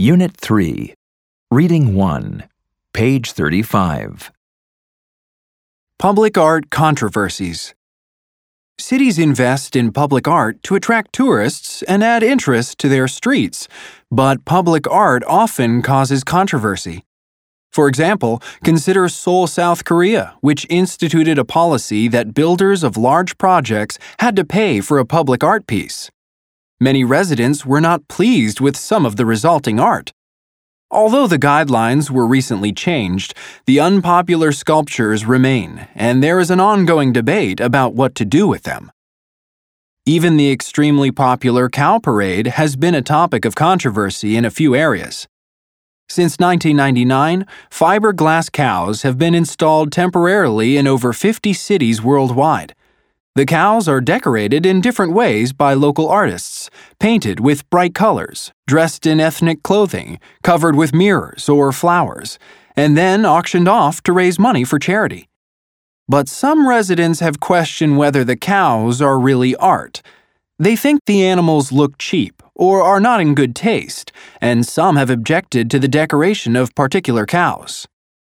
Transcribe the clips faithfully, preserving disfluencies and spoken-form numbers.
Unit three, Reading one, page thirty-five. Public art controversies. Cities invest in public art to attract tourists and add interest to their streets, but public art often causes controversy. For example, consider Seoul, South Korea, which instituted a policy that builders of large projects had to pay for a public art piece. Many residents were not pleased with some of the resulting art. Although the guidelines were recently changed, the unpopular sculptures remain, and there is an ongoing debate about what to do with them. Even the extremely popular Cow Parade has been a topic of controversy in a few areas. Since nineteen ninety-nine, fiberglass cows have been installed temporarily in over fifty cities worldwide. The cows are decorated in different ways by local artists, painted with bright colors, dressed in ethnic clothing, covered with mirrors or flowers, and then auctioned off to raise money for charity. But some residents have questioned whether the cows are really art. They think the animals look cheap or are not in good taste, and some have objected to the decoration of particular cows.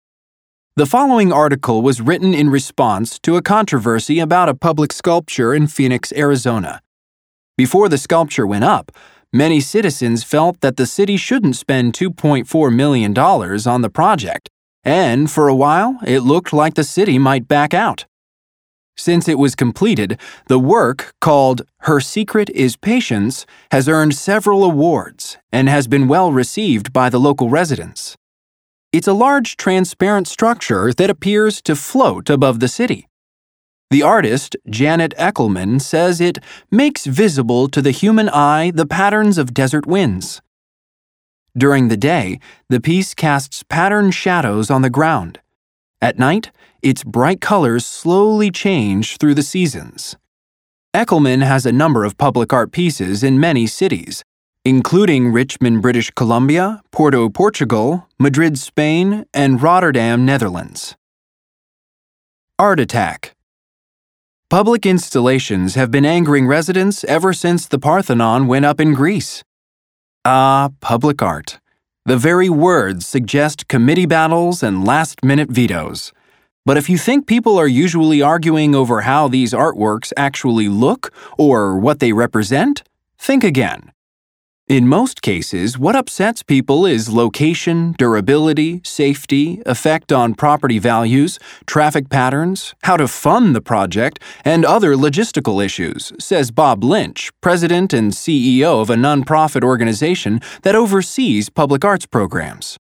The following article was written in response to a controversy about a public sculpture in Phoenix, Arizona. Before the sculpture went up, many citizens felt that the city shouldn't spend two point four million dollars on the project, and for a while, it looked like the city might back out. Since it was completed, the work, called Her Secret is Patience, has earned several awards and has been well received by the local residents. It's a large, transparent structure that appears to float above the city. The artist, Janet Eckelman, says it makes visible to the human eye the patterns of desert winds. During the day, the piece casts patterned shadows on the ground. At night, its bright colors slowly change through the seasons. Eckelman has a number of public art pieces in many cities, including Richmond, British Columbia, Porto, Portugal, Madrid, Spain, and Rotterdam, Netherlands. Art attack. Public installations have been angering residents ever since the Parthenon went up in Greece. Ah, public art. The very words suggest committee battles and last-minute vetoes. But if you think people are usually arguing over how these artworks actually look or what they represent, think again. In most cases, what upsets people is location, durability, safety, effect on property values, traffic patterns, how to fund the project, and other logistical issues, says Bob Lynch, president and C E O of a nonprofit organization that oversees public arts programs.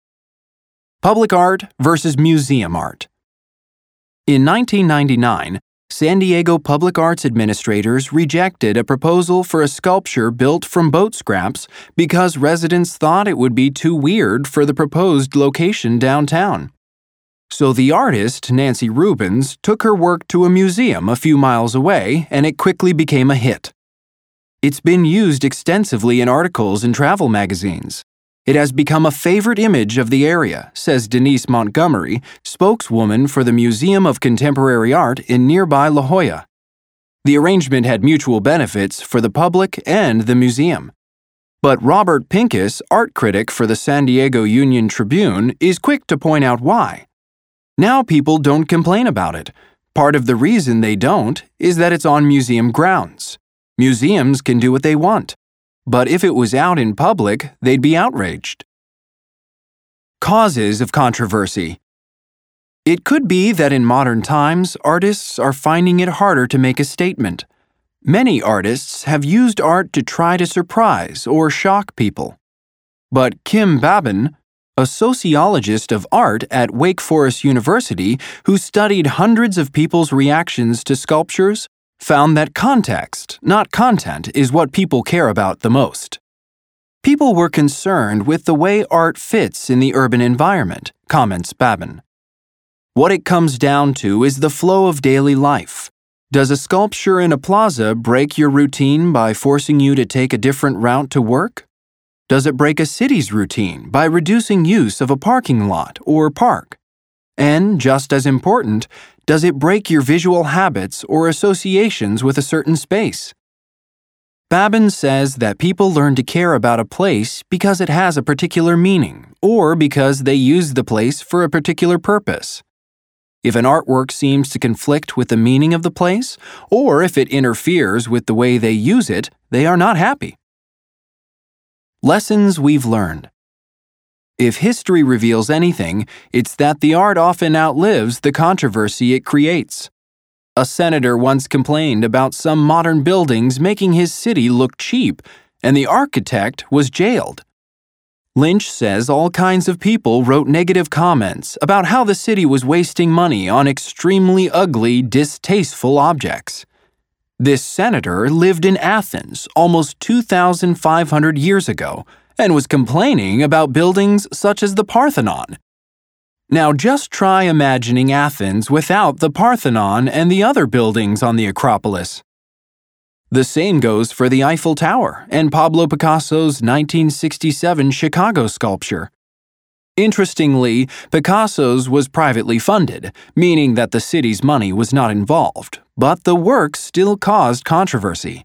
Public art versus museum art. In nineteen ninety-nine, San Diego Public Arts administrators rejected a proposal for a sculpture built from boat scraps because residents thought it would be too weird for the proposed location downtown. So the artist, Nancy Rubens, took her work to a museum a few miles away, and it quickly became a hit. It's been used extensively in articles and travel magazines. It has become a favorite image of the area, says Denise Montgomery, spokeswoman for the Museum of Contemporary Art in nearby La Jolla. The arrangement had mutual benefits for the public and the museum. But Robert Pincus, art critic for the San Diego Union Tribune, is quick to point out why. Now people don't complain about it. Part of the reason they don't is that it's on museum grounds. Museums can do what they want. But if it was out in public, they'd be outraged. Causes of controversy. It could be that in modern times, artists are finding it harder to make a statement. Many artists have used art to try to surprise or shock people. But Kim Babin, a sociologist of art at Wake Forest University who studied hundreds of people's reactions to sculptures, found that context, not content, is what people care about the most. People were concerned with the way art fits in the urban environment, comments Babin. What it comes down to is the flow of daily life. Does a sculpture in a plaza break your routine by forcing you to take a different route to work? Does it break a city's routine by reducing use of a parking lot or park? And, just as important, does it break your visual habits or associations with a certain space? Babin says that people learn to care about a place because it has a particular meaning, or because they use the place for a particular purpose. If an artwork seems to conflict with the meaning of the place, or if it interferes with the way they use it, they are not happy. Lessons we've learned. If history reveals anything, it's that the art often outlives the controversy it creates. A senator once complained about some modern buildings making his city look cheap, and the architect was jailed. Lynch says all kinds of people wrote negative comments about how the city was wasting money on extremely ugly, distasteful objects. This senator lived in Athens almost two thousand five hundred years ago and was complaining about buildings such as the Parthenon. Now just try imagining Athens without the Parthenon and the other buildings on the Acropolis. The same goes for the Eiffel Tower and Pablo Picasso's nineteen sixty-seven Chicago sculpture. Interestingly, Picasso's was privately funded, meaning that the city's money was not involved, but the works still caused controversy.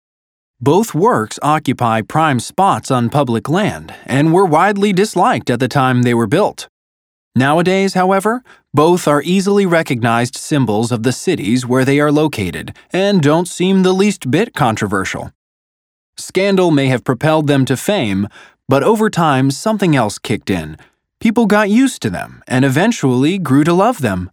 Both works occupy prime spots on public land and were widely disliked at the time they were built. Nowadays, however, both are easily recognized symbols of the cities where they are located and don't seem the least bit controversial. Scandal may have propelled them to fame, but over time something else kicked in. People got used to them and eventually grew to love them.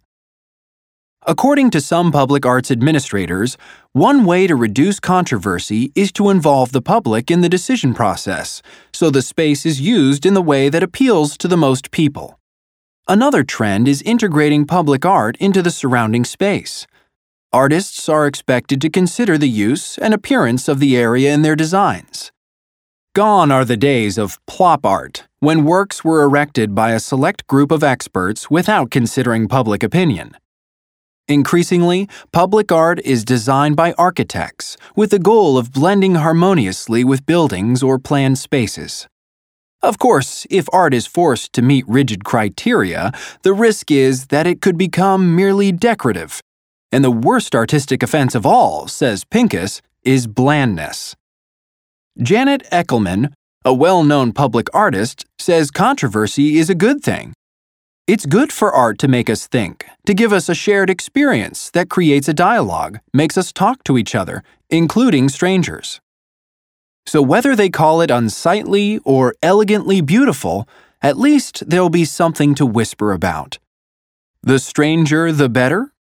According to some public arts administrators, one way to reduce controversy is to involve the public in the decision process, so the space is used in the way that appeals to the most people. Another trend is integrating public art into the surrounding space. Artists are expected to consider the use and appearance of the area in their designs. Gone are the days of plop art, when works were erected by a select group of experts without considering public opinion. Increasingly, public art is designed by architects with the goal of blending harmoniously with buildings or planned spaces. Of course, if art is forced to meet rigid criteria, the risk is that it could become merely decorative. And the worst artistic offense of all, says Pincus, is blandness. Janet Eckelman, a well-known public artist, says controversy is a good thing. It's good for art to make us think, to give us a shared experience that creates a dialogue, makes us talk to each other, including strangers. So whether they call it unsightly or elegantly beautiful, at least there'll be something to whisper about. The stranger, the better,